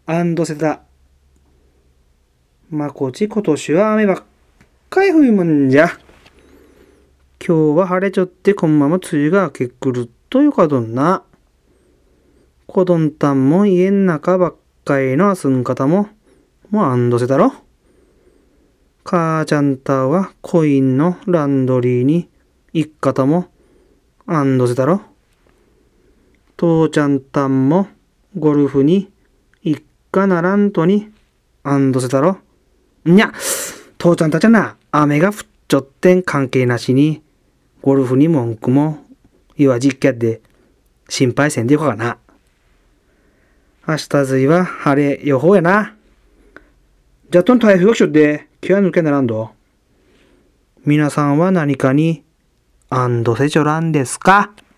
安堵せた。まこち今年は雨ばっかり降るもんじゃ。今日は晴れちょってこんまま梅雨が明けくるとよかどんな。子どんたんも家ん中ばっかりの遊ん方も安堵せたろ。母ちゃんたはコインのランドリーに行っ方も安堵せたろ。父ちゃんたんもゴルフに行っかならんとに安堵せたろ。にゃ、父ちゃんたちゃな、雨が降っちょってん関係なしに、ゴルフに文句も言わじっきゃで、心配せんでよかな。明日ずいは晴れ予報やな。じゃっとん台風が来ちょって、気は抜けならんど。皆さんは何かに安堵せちょらんですか？